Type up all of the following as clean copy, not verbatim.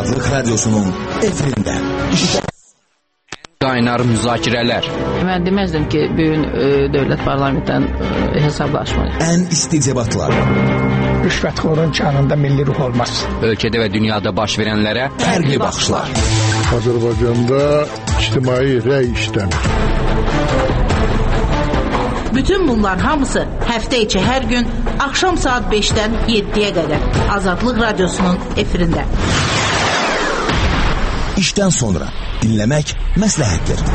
Azadlıq Radyosu'nun efirində. Qaynar müzakirələr. Mən deməzdim ki, bugün dövlət parlamentdən hesablaşmayır. Ən isti debatlar. Rüşvətxorun canında milli ruh olmaz. Ölkədə və dünyada baş verənlərə fərqli baxışlar. Azərbaycanda ictimai rəy işləmir. Bütün bunlar hamısı həftə içi hər gün axşam saat 5-dən 7-yə qədər Azadlıq Radyosu'nun efirində. İşdən sonra dinləmək məsləhətdir.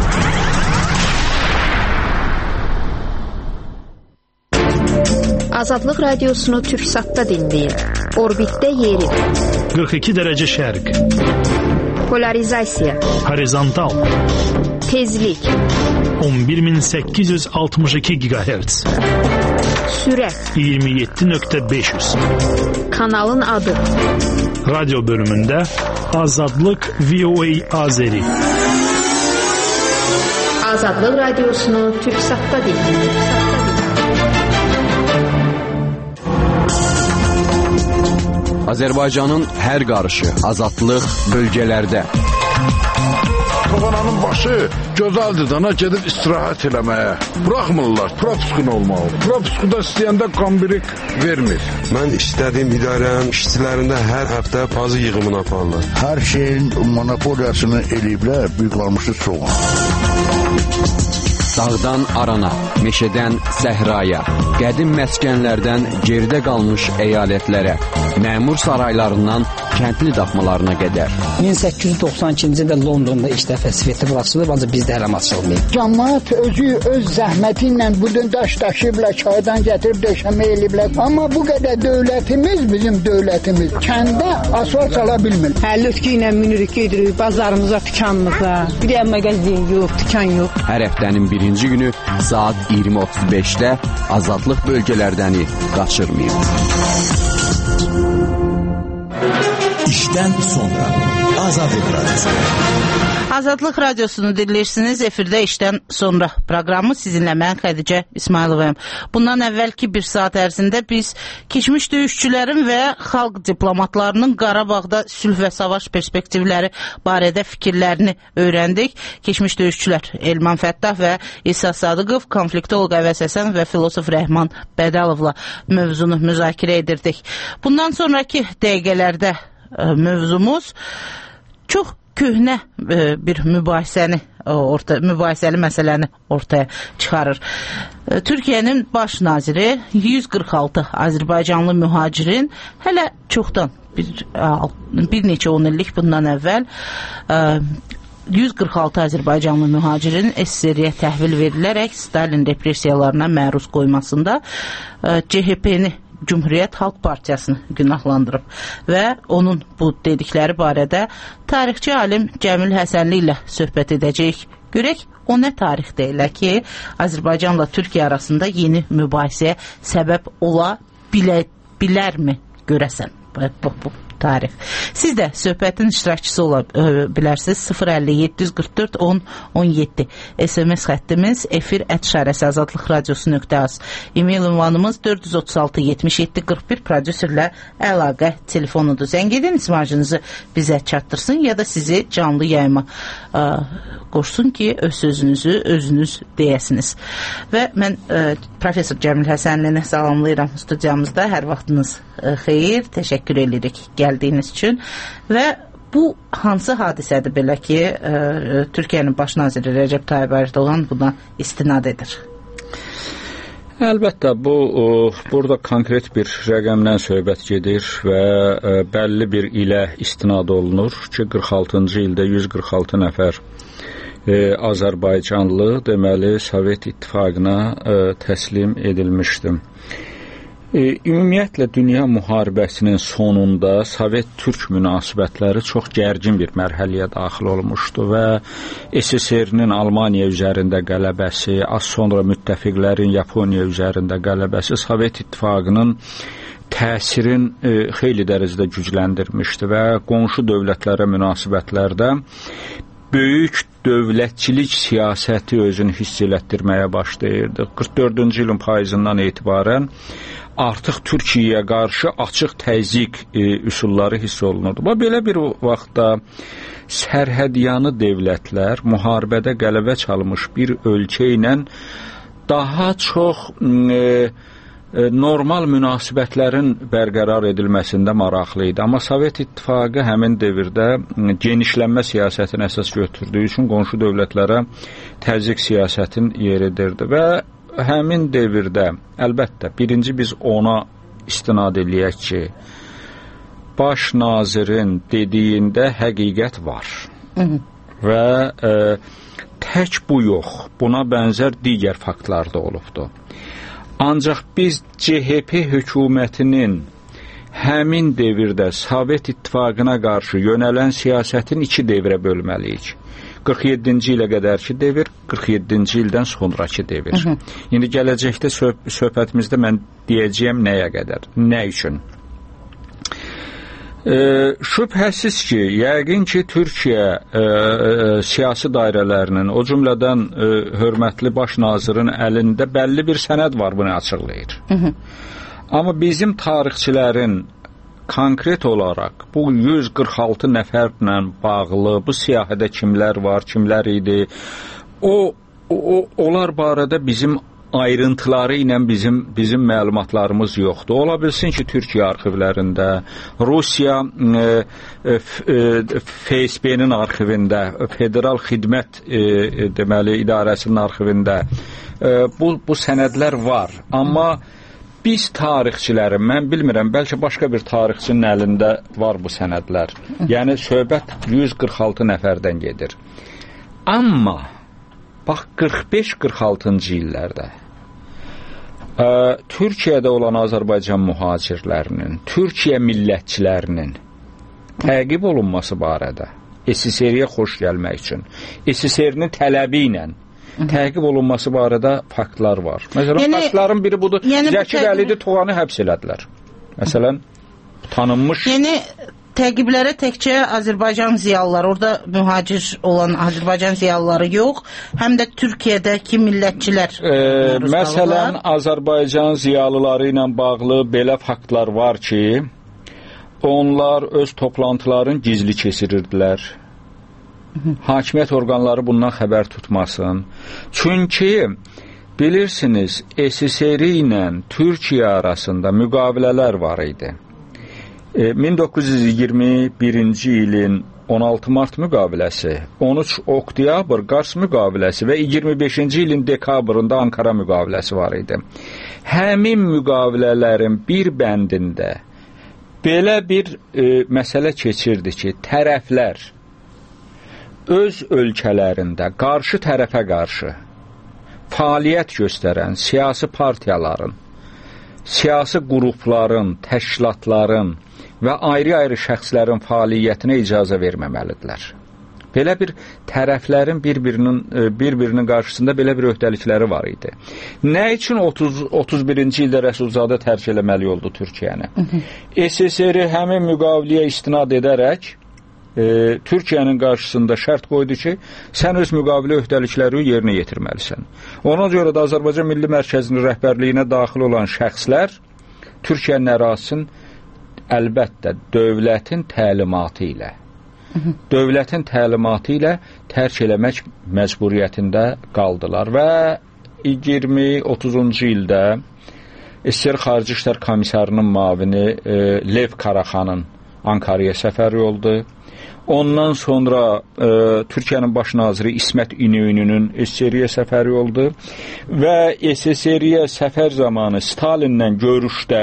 Azadlıq Radiosunu Türksat'ta dinləyin. Orbitdə yeri. 42 dərəcə şərq. Polarizasiya. Horizontal. Tezlik. 11862 GHz. Sürət. 27.500. Kanalın adı. Radyo bölümündə Azadlıq VOA Azeri. Azadlıq Radiosunu Türksat'ta dinləyin. Azərbaycanın hər qarışı azadlıq bölgələrdə. Kovananın başı gözəldir dana gedib istirahət eləməyə. Buraxmırlar, propuskun olmalı. Propuskuda istəyəndə qambirik vermir. Mən istədiyim idarənin işçilərində hər həftə pazı yığımını aparırlar. Hər şeyin monopoliyasını eləyiblər, büyük qalmışı çox. Dağdan arana, meşədən səhraya, qədim məskənlərdən geridə qalmış əyalətlərə, məmur saraylarından kəndli daxmalarına qədər. 1892-ci ildə Londonda ilk dəfə Svetofor açılıb, ancaq bizdə hələm açılmayıb. Cəmaət özü öz zəhməti ilə budun daş daşıyıblar, çaydan gətirib döşəmə eləyiblər. Amma bu qədər dövlətimiz, bizim dövlətimiz kəndə asfalt sala bilmir. Həllütkü ilə minirik, gedirik bazarımıza, dükanımıza. Bir yer mağazin yox, dükan yox. Hər həftənin birinci günü saat 20:35-də azadlıq bölgələrdəni qaçırmayın. İşdən sonra Azadlıq Radyosu. Azadlıq Radiosunu dinləyirsiniz. Efirdə işdən sonra proqramı sizinlə mən Xədicə İsmayılovayım. Bundan əvvəlki bir saat ərzində biz keçmiş döyüşçülərin və xalq diplomatlarının Qarabağda sülh və savaş perspektivləri barədə fikirlərini öyrəndik. Keçmiş döyüşçülər Elman Fəttah və İsa Sadıqov, konfliktoloq Əvəz Həsən və filosof Rəhman Bədəlovla mövzunu müzakirə edirdik. Bundan sonraki dəqiqələrdə mövzumuz çox köhnə bir mübahisəli məsələni ortaya çıxarır. Türkiyənin baş naziri 146 Azərbaycanlı mühacirin hələ çoxdan bir neçə 10 illik bundan əvvəl 146 Azərbaycanlı mühacirin SSR-yə təhvil verilərək Stalin repressiyalarına məruz qoymasında CHP-ni Cumhuriyyət Xalq Partiyasını günahlandırıb və onun bu dedikləri barədə tarixçi alim Cəmil Həsənli ilə söhbət edəcəyik. Görək, o nə tarixdə elə ki, Azərbaycanla Türkiyə arasında yeni mübahisəyə səbəb ola bilərmi görəsən bu tarix. Siz də söhbətin iştirakçısı ola bilərsiniz. 050-744-10-17 SMS xəttimiz efir@azadlıqradiosu.az. E-mail ünvanımız 436-77-41 prodüserlə əlaqə telefonudur. Zəng edin, ismarcınızı bizə çatdırsın ya da sizi canlı yayıma qoşsun ki, öz sözünüzü özünüz deyəsiniz. Və mən Profesor Cəmil Həsənlini salamlayıram studiyamızda. Hər vaxtınız xeyir, təşəkkür edirik gəldiyiniz üçün. Və bu hansı hadisədir belə ki, Türkiyənin baş naziri Rəcəb Tayyib Ərdoğan buna istinad edir? Əlbəttə, burada konkret bir rəqəmdən söhbət gedir və bəlli bir ilə istinad olunur ki, 46-cı ildə 146 nəfər Azərbaycanlı deməli Sovet İttifaqına təslim edilmişdi. Ümumiyyətlə dünya müharibəsinin sonunda Sovet-Türk münasibətləri çox gərgin bir mərhələyə daxil olmuşdu və SSR-nin Almaniya üzərində qələbəsi, az sonra müttəfiqlərin Yaponiya üzərində qələbəsi Sovet İttifaqının təsirin xeyli dərəcədə gücləndirmişdi və qonşu dövlətlərə münasibətlərdə böyük dövlətçilik siyasəti özünü hiss elətdirməyə başlayırdı. 44-cü ilin payızından etibarən artıq Türkiyəyə qarşı açıq təzyiq üsulları hiss olunurdu. Belə bir vaxtda sərhədyanı dövlətlər müharibədə qələbə çalmış bir ölkə ilə daha çox normal münasibətlərin bərqərar edilməsində maraqlı idi. Amma Sovet İttifaqı həmin dövrdə genişlənmə siyasətini əsas götürdüyü üçün qonşu dövlətlərə təzyiq siyasətin yeridirdi və həmin dövrdə əlbəttə birinci biz ona istinad eləyək ki, baş nazirin dediyində həqiqət var. Və tək bu yox, buna bənzər digər faktlar da olubdu. Ancaq biz CHP hökumətinin həmin dövrdə Sovet İttifaqına qarşı yönələn siyasətin iki dövrə bölməliyik. 47-ci ilə qədərki dövr, 47-ci ildən sonraki dövr. İndi gələcəkdə söhbətimizdə mən deyəcəyəm nəyə qədər, nə üçün. Şübhəsiz ki, yəqin ki, Türkiyə siyasi dairələrinin, o cümlədən hörmətli baş nazirin əlində bəlli bir sənəd var, bunu açıqlayır. Amma bizim tarixçilərin konkret olaraq bu 146 nəfərlə bağlı, bu siyahıda kimlər var, kimlər idi, onlar barədə bizim ayrıntıları ilə bizim məlumatlarımız yoxdur. Ola bilsin ki, Türkiyə arxivlərində, Rusiya FSB-nin arxivində, Federal Xidmət deməli idarəsinin arxivində bu sənədlər var. Amma biz tarixçilərin, mən bilmirəm, bəlkə başqa bir tarixçinin əlində var bu sənədlər. Yəni söhbət 146 nəfərdən gedir. Amma bax 45-46-cı illərdə Türkiyədə olan Azərbaycan mühacirlərinin, Türkiyə millətçilərinin təqib olunması barədə SSR-yə xoş gəlmək üçün, SSR-nin tələbi ilə təqib olunması barədə faktlar var. Məsələn, faktların biri budur, Zəki Vəlidi Tuğanı həbs elədilər. Məsələn, tanınmış... Təqiblərə təkcə Azərbaycan ziyalıları, orada mühacir olan Azərbaycan ziyalıları yox, həm də Türkiyədəki millətçilər. Məsələn, Azərbaycan ziyalıları ilə bağlı belə faktlar var ki, onlar öz toplantılarını gizli keçirirdilər. Hakimiyyət orqanları bundan xəbər tutmasın. Çünki bilirsiniz, SSR ilə Türkiyə arasında müqavilələr var idi. 1921-ci ilin 16 mart müqaviləsi, 13 oktyabr Qars müqaviləsi və 25-ci ilin dekabrında Ankara müqaviləsi var idi. Həmin müqavilələrin bir bəndində belə bir məsələ keçirdi ki, tərəflər öz ölkələrində qarşı tərəfə qarşı fəaliyyət göstərən siyasi partiyaların, siyasi qrupların, təşkilatların və ayrı-ayrı şəxslərin fəaliyyətinə icazə verməməlidirlər. Belə bir tərəflərin bir-birinin qarşısında belə bir öhdəlikləri var idi. Nə üçün 31-ci ildə Rəsulzadə tərk eləməli oldu Türkiyəni? SSR həmin müqaviləyə istinad edərək Türkiyənin qarşısında şərt qoydu ki, sən öz müqavilə öhdəlikləri yerinə yetirməlisən. Ona görə də Azərbaycan Milli Mərkəzinin rəhbərliyinə daxil olan şəxslər Türkiyənin ərazisinin əlbəttə dövlətin təlimatı ilə tərk eləmək məcburiyyətində qaldılar və 20-30-cu ildə SSR Xarici İşlər Komissarının müavini Lev Karaxanın Ankaraya səfəri oldu. Ondan sonra Türkiyənin baş naziri İsmət İnönü'nün SSR-yə səfəri oldu və SSR-yə səfər zamanı Stalinlə görüşdə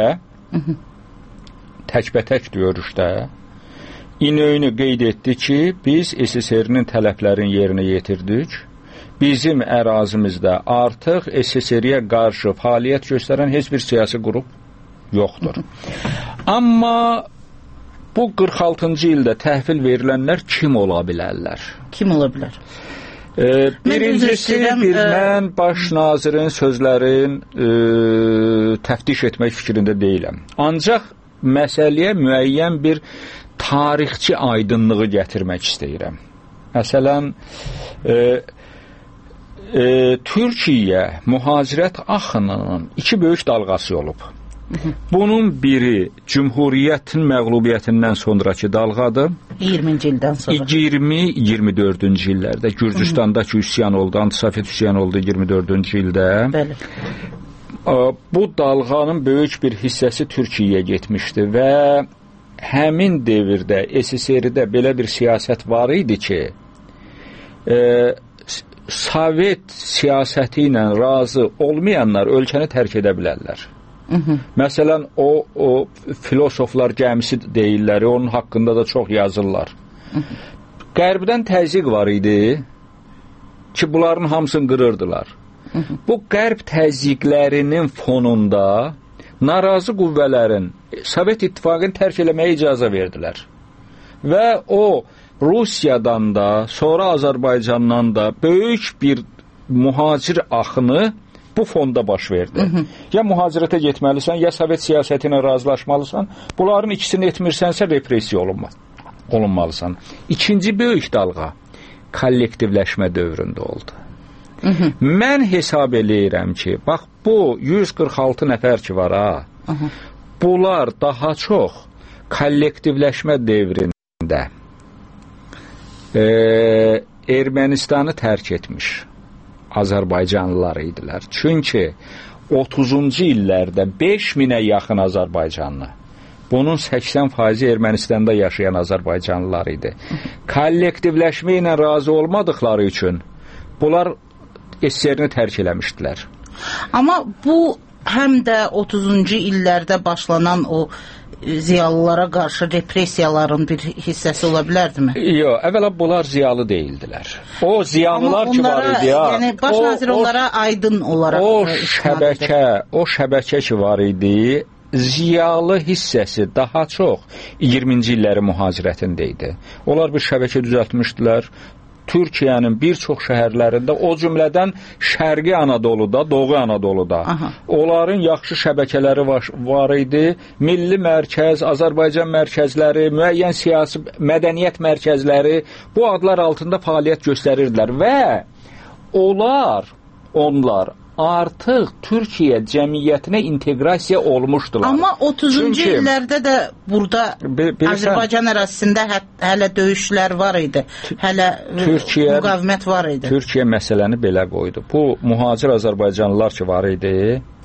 təkbətək görüşdə İnönü qeyd etdi ki, biz SSR-nin tələblərini yerinə yetirdik. Bizim ərazimizdə artıq SSR-yə qarşı fəaliyyət göstərən heç bir siyasi qrup yoxdur. Amma bu 46-cı ildə təhvil verilənlər kim ola bilərlər? Kim ola bilər? Birincisi, mən baş nazirin sözlərin təftiş etmək fikrində deyiləm. Ancaq məsələyə müəyyən bir tarixçi aydınlığı gətirmək istəyirəm. Məsələn, Türkiyə mühacirət axınının iki böyük dalğası olub. Bunun biri Cümhuriyyətin məğlubiyyətindən sonraki dalğadır. 20-ci ildən sonra. 20-24-cü illərdə Gürcüstandakı üsyan oldu, antisovet üsyan oldu 24-cü ildə. Bəli. Bu dalğanın böyük bir hissəsi Türkiyəyə getmişdi və həmin devirdə SSR-də belə bir siyasət var idi ki, Sovet siyasəti ilə razı olmayanlar ölkəni tərk edə bilərlər. Məsələn, o filosoflar gəmisi deyirlər, onun haqqında da çox yazırlar. Qərbdən təzyiq var idi ki, bunların hamısını qırırdılar. Bu qərb təzyiqlərinin fonunda narazı qüvvələrin Sovet İttifaqını tərk eləməyə icazə verdilər. Və o Rusiyadan da, sonra Azərbaycandan da böyük bir mühacir axını bu fonda baş verdi. Ya mühacirətə getməlisən, ya Sovet siyasəti ilə razılaşmalısan. Bunların ikisini etmirsənsə repressiya olunmalısan. İkinci böyük dalğa kollektivləşmə dövründə oldu. Mən hesab eləyirəm ki, bax bu 146 nəfər ki var ha, bunlar daha çox kollektivləşmə dövründə Ermənistanı tərk etmiş Azərbaycanlılar idilər. Çünki 30-cu illərdə 5000-ə yaxın Azərbaycanlı, bunun 80% Ermənistanda yaşayan Azərbaycanlılar idi. Kollektivləşmə ilə razı olmadıkları üçün bunlar SSR-ni tərk eləmişdilər. Amma bu həm də 30-cu illərdə başlanan o ziyalılara qarşı repressiyaların bir hissəsi ola bilərdimi? Yox, əvvəla bunlar ziyalı deyildilər. O ziyalılar ki var idi ya. Yəni baş nazir onlara aydın olaraq o şəbəkə ki var idi, ziyalı hissəsi daha çox 20-ci illərin mühacirətində idi. Onlar bir şəbəkə düzəltmişdilər. Türkiyənin bir çox şəhərlərində, o cümlədən Şərqi Anadoluda, Doğu Anadoluda onların yaxşı şəbəkələri var idi. Milli mərkəz, Azərbaycan mərkəzləri, müəyyən siyasi mədəniyyət mərkəzləri bu adlar altında fəaliyyət göstərirdilər və onlar artıq Türkiyə cəmiyyətinə inteqrasiya olmuşdular. Amma 30-cu illərdə də burada Azərbaycan ərazisində hələ döyüşlər var idi. Hələ müqavimət var idi. Türkiyə məsələni belə qoydu. Bu mühacir Azərbaycanlılar ki var idi,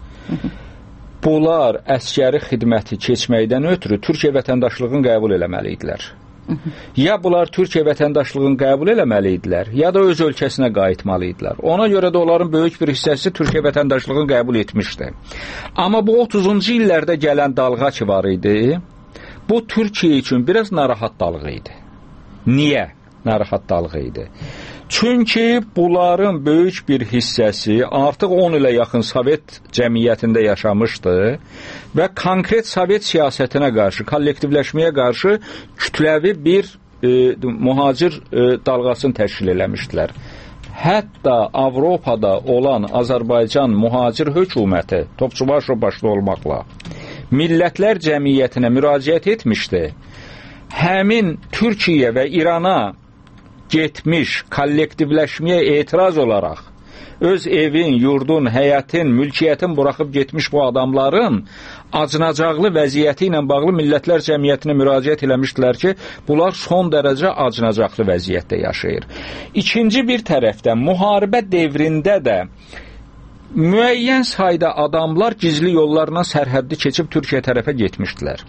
bunlar əskəri xidməti keçməkdən ötürü Türkiyə vətəndaşlığını qəbul eləməli idilər. Ya bunlar Türkiyə vətəndaşlığını qəbul eləməli idilər, ya da öz ölkəsinə qayıtmalı idilər. Ona görə də onların böyük bir hissəsi Türkiyə vətəndaşlığını qəbul etmişdi. Amma bu 30-cu illərdə gələn dalğa ki var idi, bu Türkiyə üçün biraz narahat dalğa idi. Niyə narahat dalğa idi? Çünki bunların böyük bir hissəsi artıq 10 ilə yaxın Sovet cəmiyyətində yaşamışdı və konkret Sovet siyasətinə qarşı, kollektivləşməyə qarşı kütləvi bir mühacir dalğasını təşkil eləmişdilər. Hətta Avropada olan Azərbaycan mühacir hökuməti, Topçubaşov başda olmaqla, millətlər cəmiyyətinə müraciət etmişdi. Həmin Türkiyə və İrana getmiş kollektivləşməyə etiraz olaraq öz evin, yurdun, həyətin, mülkiyyətin buraxıb getmiş bu adamların acınacaqlı vəziyyəti ilə bağlı millətlər cəmiyyətinə müraciət eləmişdilər ki, bunlar son dərəcə acınacaqlı vəziyyətdə yaşayır. İkinci bir tərəfdən müharibə devrində də müəyyən sayda adamlar gizli yollarla sərhəddi keçib Türkiyə tərəfə getmişdilər.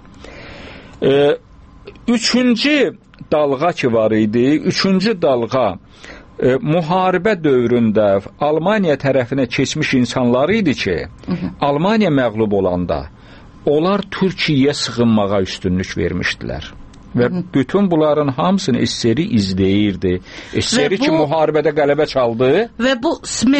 Üçüncü dalğa ki var idi, üçüncü dalğa müharibə dövründə Almaniya tərəfinə keçmiş insanlar idi ki, Almaniya məğlub olanda onlar Türkiyəyə sığınmağa üstünlük vermişdilər. Və bütün bunların hamısını SSR izləyirdi. SSR ki müharibədə qələbə çaldı. Və bu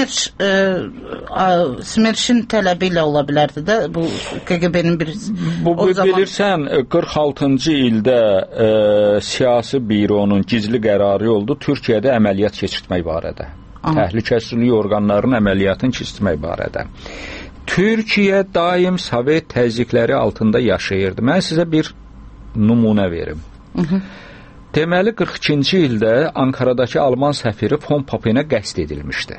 Smerşin tələbi ilə ola bilərdi də, bu KGB-nin bir... Bu bilirsən, 46-cı ildə siyasi büronun gizli qərarı oldu Türkiyədə əməliyyat keçirtmək barədə. Təhlükəsizlik orqanlarının əməliyyatını keçirtmək barədə. Türkiyə daim Sovet təzyiqləri altında yaşayırdı. Mən sizə bir nümunə verim. Deməli 42-ci ildə Ankaradakı Alman səfiri Von Papenə qəsd edilmişdi.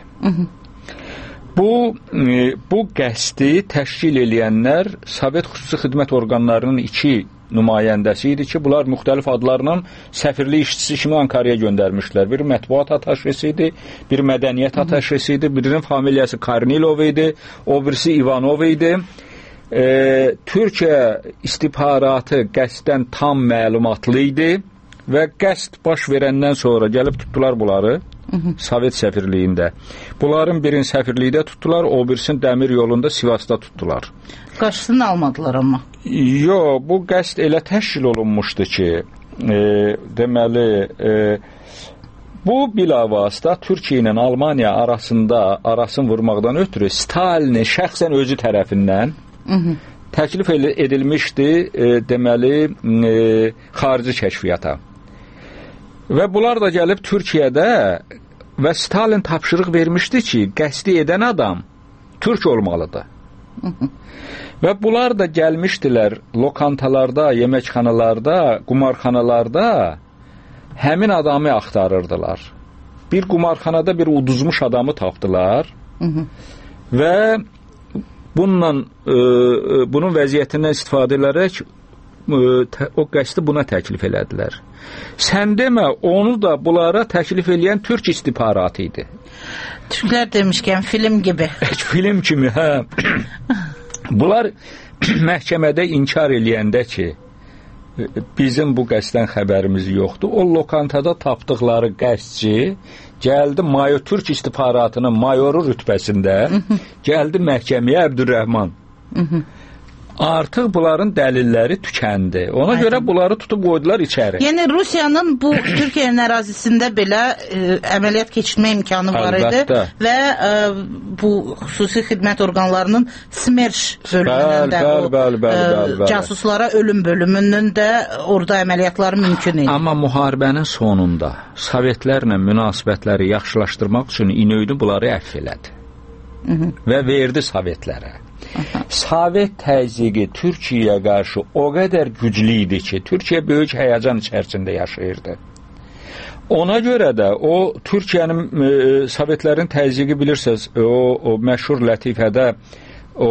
Bu qəsdi təşkil eləyənlər Sovet xüsusi xidmət orqanlarının 2 nümayəndəsi idi ki, bunlar müxtəlif adlarla səfirlik işçisi kimi Ankaraya göndərmişlər. Biri mətbuat ataşesi idi, biri mədəniyyət ataşesi idi, birinin familiyası Karnilov idi, o birisi Ivanov idi. Türkiyə istihbaratı qəsddən tam məlumatlı idi və qəsd baş verəndən sonra gəlib tutdular bunları Sovet səfirliyində. Bunların birini səfirlikdə tutdular, o birisini dəmir yolunda Sivasda tutdular. Qarşısını almadılar amma. Yox, bu qəsd elə təşkil olunmuşdu ki, deməli, bu bilavasitə Türkiyə ilə Almaniya arasını vurmaqdan ötürü Stalinin şəxsən özü tərəfindən təklif edilmişdi, deməli, xarici kəşfiyyata. Və bunlar da gəlib Türkiyədə və Stalin tapşırıq vermişdi ki, qəsdi edən adam türk olmalıdır. Və bunlar da gəlmişdilər lokantalarda, yeməkxanalarda, qumarxanalarda həmin adamı axtarırdılar. Bir qumarxanada bir uduzmuş adamı tapdılar və bunun vəziyyətindən istifadə edərək o qəsdi buna təklif elədilər. Sən demə, onu da bunlara təklif eləyən türk istihbaratı idi. Türklər demişkən film gibi. Film kimi, hə. Bunlar məhkəmədə inkar eləyəndə ki, bizim bu qəsdən xəbərimiz yoxdur. O lokantada tapdıqları qəsdçi gəldi türk istihbaratının mayoru rütbəsində, gəldi məhkəməyə Əbdürrəhman. Artıq bunların dəlilləri tükəndi. Ona görə bunları tutub qoydular içəri. Yəni Rusiyanın bu Türkiyənin ərazisində belə əməliyyat keçirmə imkanı var idi və bu xüsusi xidmət orqanlarının SMERŞ bölümünün də casuslara ölüm bölümünün də orada əməliyyatları mümkün idi. Amma müharibənin sonunda Sovetlərlə münasibətləri yaxşılaşdırmaq üçün İnönü bunları əfv elədi və verdi Sovetlərə. Sovet təzyiqi Türkiyəyə qarşı o qədər güclü idi ki, Türkiyə böyük həyəcan içərisində yaşayırdı. Ona görə də o Türkiyənin, Sovetlərin təzyiqi bilirsiniz, o məşhur lətifədə o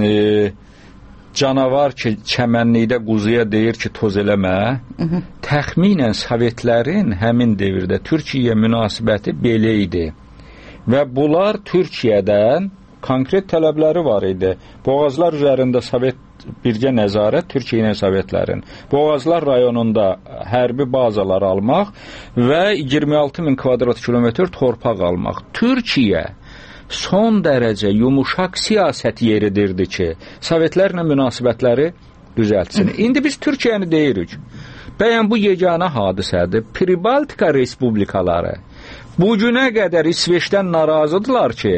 canavar ki, çəmənlikdə quzuya deyir ki, toz eləmə, təxminən Sovetlərin həmin devirdə Türkiyəyə münasibəti belə idi. Və bunlar Türkiyədən konkret tələbləri var idi. Boğazlar üzərində Sovet birgə nəzarət, Türkiyə ilə Sovetlərin. Boğazlar rayonunda hərbi bazalar almaq və 26.000 kvadrat kilometr torpaq almaq. Türkiyə son dərəcə yumuşaq siyasət yeridirdi ki, Sovetlərlə münasibətləri düzəltsin. İndi biz Türkiyəni deyirik. Bəyən bu yeganə hadisədir. Pribaltika respublikaları bu günə qədər İsveçdən narazıdırlar ki,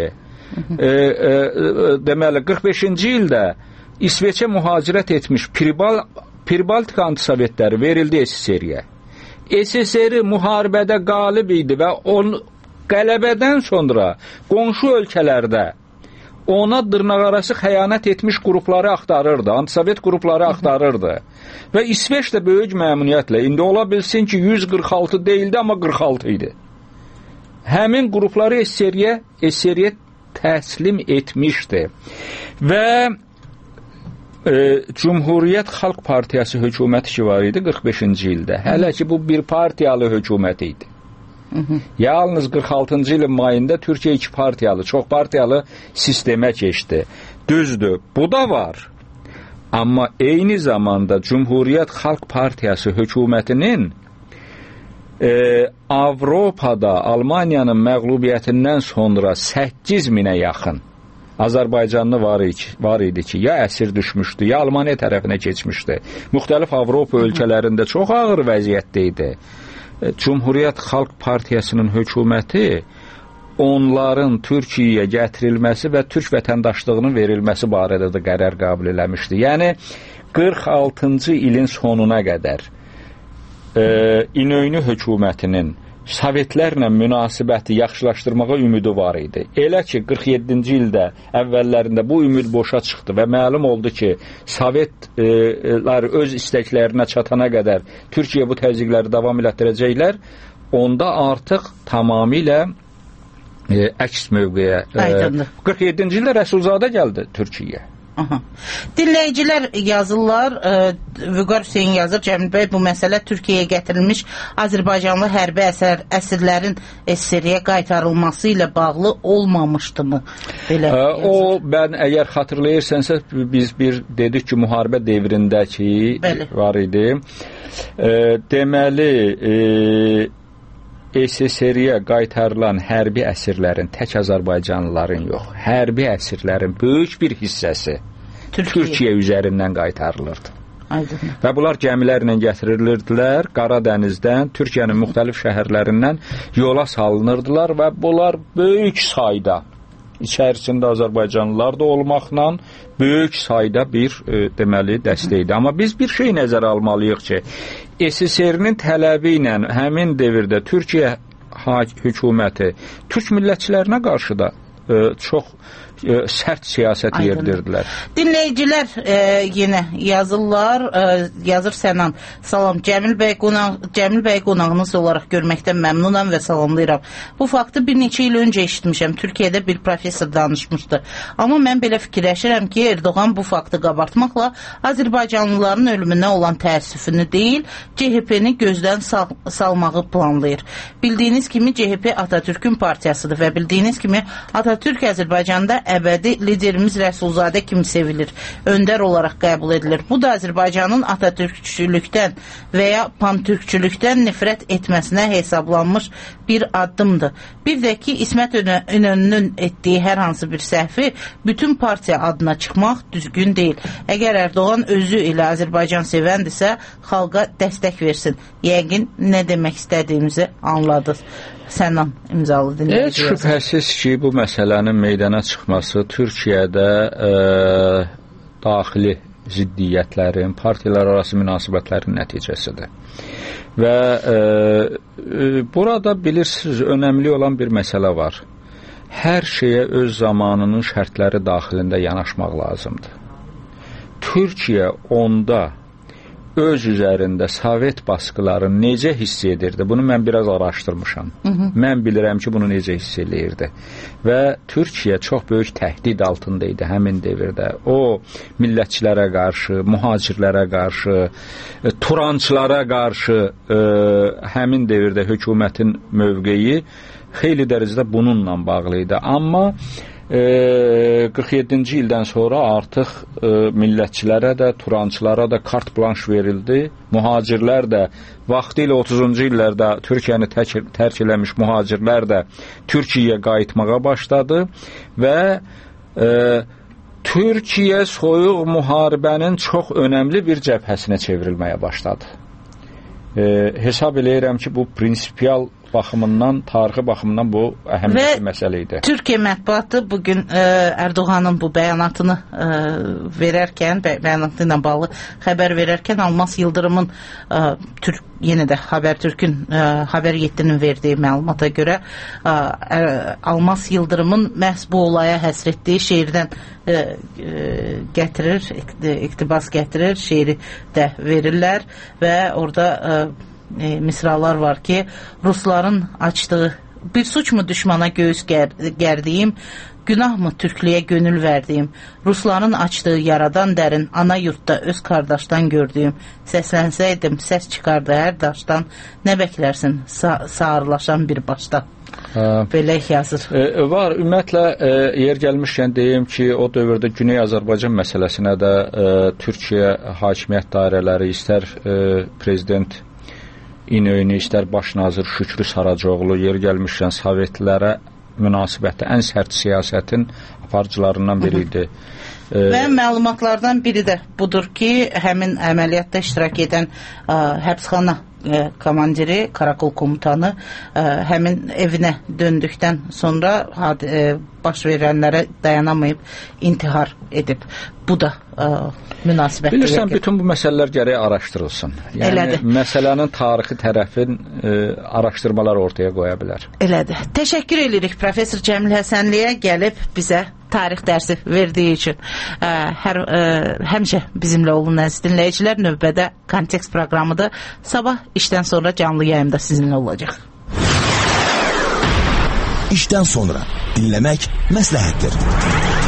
deməli 45-ci ildə İsveçə mühacirət etmiş Pribaltika antisovetləri verildi SSR-yə. SSR müharibədə qalib idi və qələbədən sonra qonşu ölkələrdə ona dırnaqarası xəyanət etmiş qrupları axtarırdı, antisovet qrupları axtarırdı. Və İsveç də böyük məmnuniyyətlə, indi ola bilsin ki 146 deyildi, amma 46 idi. Həmin qrupları SSR-yə təslim etmişdi və Cumhuriyyət Xalq Partiyası hökuməti ki var idi 45-ci ildə. Hələ ki bu bir partiyalı hökumət idi. Yalnız 46-cı ilin mayında Türkiyə 2 partiyalı, çox partiyalı sistemə keçdi. Düzdür, bu da var. Amma eyni zamanda Cumhuriyyət Xalq Partiyası hökumətinin Avropada Almaniyanın məğlubiyyətindən sonra 8.000-ə yaxın Azərbaycanlı var idi ki, ya əsir düşmüşdü, ya Almaniya tərəfinə keçmişdi. Müxtəlif Avropa ölkələrində çox ağır vəziyyətdə idi. Cumhuriyyət Xalq Partiyasının hökuməti onların Türkiyəyə gətirilməsi və türk vətəndaşlığının verilməsi barədə də qərar qəbul eləmişdi. Yəni 46-cı ilin sonuna qədər İnönü hökumətinin Sovetlərlə münasibəti yaxşılaşdırmağa ümidi var idi. Elə ki 47-ci ildə əvvəllərində bu ümid boşa çıxdı və məlum oldu ki, Sovetlər öz istəklərinə çatana qədər Türkiyə bu təzyiqləri davam elətdirəcəklər. Onda artıq tamamilə əks mövqeyə 47-ci ildə Rəsulzadə gəldi Türkiyəyə. Dinləyicilər yazırlar, Vüqar Hüseyin yazır, Cəmil bəy, bu məsələ Türkiyəyə gətirilmiş Azərbaycanlı hərbi əsirlərin SSR-yə qaytarılması ilə bağlı olmamışdı mı? O, mən əgər xatırlayırsansə, biz dedik ki, müharibə devrindəki var idi. Deməli, SSR-yə qaytarılan hərbi əsirlərin, tək Azərbaycanlıların yox, hərbi əsirlərin böyük bir hissəsi Türkiyə üzərindən qaytarılırdı. Aydın. Və bunlar gəmilərlə gətirilirdilər, Qaradənizdən, Türkiyənin müxtəlif şəhərlərindən yola salınırdılar və bunlar böyük sayda, içərisində Azərbaycanlılar da olmaqla böyük sayda bir deməli dəstəkdir. Amma biz bir şey nəzərə almalıyıq ki, SSR-nin tələbi ilə həmin devirdə Türkiyə hökuməti türk millətçilərinə qarşı da çox sərt siyasət yerdirdilər. Dinləyicilər yenə yazırlar, yazır Sənan. Salam, Cəmil bəy qonağınız olaraq görməkdən məmnunam və salamlayıram. Bu faktı bir neçə il öncə eşitmişəm. Türkiyədə bir professor danışmışdı. Amma mən belə fikirləşirəm ki, Erdoğan bu faktı qabartmaqla Azərbaycanlıların ölümünə olan təəssüfünü deyil, CHP-ni gözdən salmağı planlayır. Bildiyiniz kimi CHP Atatürk'ün partiyasıdır və bildiyiniz kimi Atatürk Azərbaycanda əbədi liderimiz Rəsulzadə kimi sevilir, öndər olaraq qəbul edilir. Bu da Azərbaycanın Atatürkçülükdən və ya pantürkçülükdən nifrət etməsinə hesablanmış bir addımdır. Bir də ki, İsmət İnönünün etdiyi hər hansı bir səhvi bütün partiya adına çıxmaq düzgün deyil. Əgər Erdoğan özü ilə Azərbaycan sevəndirsə, xalqa dəstək versin. Yəqin nə demək istədiyimizi anladınız. Sənan imzalı dinləyici. Heç şübhəsiz ki, bu məsələnin meydana çıxması Türkiyədə daxili ziddiyyətlərin, partiyalar arası münasibətlərin nəticəsidir. Və burada bilirsiniz, önəmli olan bir məsələ var. Hər şeyə öz zamanının şərtləri daxilində yanaşmaq lazımdır. Türkiyə onda öz üzərində Sovet baskılarını necə hiss edirdi? Bunu mən biraz araşdırmışam. Mən bilirəm ki, bunu necə hiss edirdi. Və Türkiyə çox böyük təhdid altında idi həmin devirdə. O, millətçilərə qarşı, mühacirlərə qarşı, turançılara qarşı həmin devirdə hökumətin mövqeyi xeyli dərəcədə bununla bağlı idi. Amma 47-ci ildən sonra artıq millətçilərə də, turançılara da kart blanş verildi. Mühacirlər də, vaxtı ilə 30-cu illərdə Türkiyəni tərk eləmiş mühacirlər də Türkiyəyə qayıtmağa başladı və Türkiyə soyuq müharibənin çox önəmli bir cəbhəsinə çevrilməyə başladı. Hesab eləyirəm ki, bu prinsipial baxımından, tarixi baxımından bu əhəmiyyətli məsələ idi. Türkiyə mətbuatı bugün Erdoğanın bu bəyanatını verərkən, bəyanatı ilə bağlı xəbər verərkən Almas Yıldırımın yenə də Habertürk'ün, Haber 7'nin verdiyi məlumata görə Almas Yıldırımın məhz bu olaya həsr etdiyi şeirdən gətirir, iqtibas gətirir, şeiri də verirlər və orada misralar var ki, Rusların açdığı bir suç mu düşmana göğüs gerdiyim, günah mı Türklüğe gönül verdiyim, Rusların açdığı yaradan dərin, ana yurtda öz qardaşdan gördüyüm, səslənsəydim, səs çıxardı hər daşdan, nə bəklərsin sağırlaşan bir başdan. Belə yazır. Var, ümumiyyətlə yer gəlmişkən deyim ki, o dövrdə Güney Azərbaycan məsələsinə də Türkiyə hakimiyyət dairələri, istər prezident İnönü, istər baş nazir Şükrü Saracoğlu yer gəlmişkən Sovetlərə münasibətdə ən sərt siyasətin aparıcılarından biri idi. Və məlumatlardan biri də budur ki, həmin əməliyyatda iştirak edən həbsxana komandiri, karakol komutanı həmin evinə döndükdən sonra baş verənlərə dayanamayıb intihar edib. Bu da münasibətdir. Bilirsən, bütün bu məsələlər gərək araşdırılsın. Yəni, elədir. Məsələnin tarixi tərəfin araşdırmalar ortaya qoya bilər. Elədir. Təşəkkür edirik Professor Cəmil Həsənliyə gəlib bizə tarix dərsi verdiyi üçün. Həmişə bizimlə olun əziz dinləyicilər. Növbədə Kontekst proqramıdır. Sabah işdən sonra canlı yayımda sizinlə olacaq. İşdən sonra dinləmək məsləhətdir.